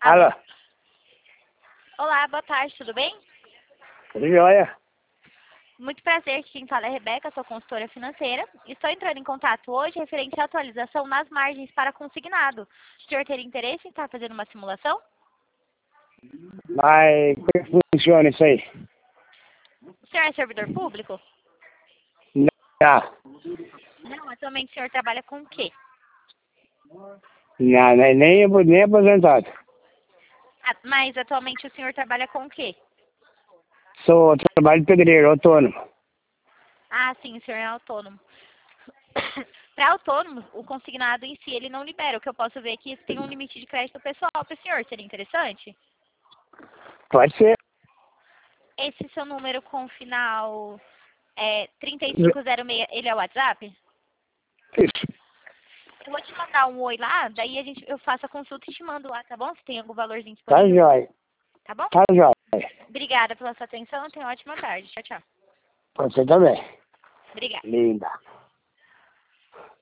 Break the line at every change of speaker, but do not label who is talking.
Alô?
Alô? Olá, boa tarde, tudo bem?
Tudo jóia?
Muito prazer, quem fala é Rebeca, sou consultora financeira. Estou entrando em contato hoje referente à atualização nas margens para consignado. O senhor teria interesse em estar fazendo uma simulação?
Mas como é que funciona isso aí?
O senhor é servidor público?
Não,
Não, atualmente o senhor trabalha com o quê?
não, nem aposentado.
Mas atualmente o senhor trabalha com o quê?
Sou trabalho de pedreiro, autônomo.
Ah, sim, o senhor é autônomo. Para autônomos, o consignado em si, ele não libera. O que eu posso ver aqui é que tem um limite de crédito pessoal para o senhor. Seria interessante?
Pode ser.
Esse seu número com final 3506, ele é o WhatsApp?
Isso.
Eu vou te mandar um oi lá, daí eu faço a consulta e te mando lá, tá bom? Se tem algum valorzinho
Tá
disponível,
jóia.
tá bom?
Tá jóia.
Obrigada pela sua atenção, tenha uma ótima tarde. Tchau, tchau.
Você também.
Obrigada.
Linda.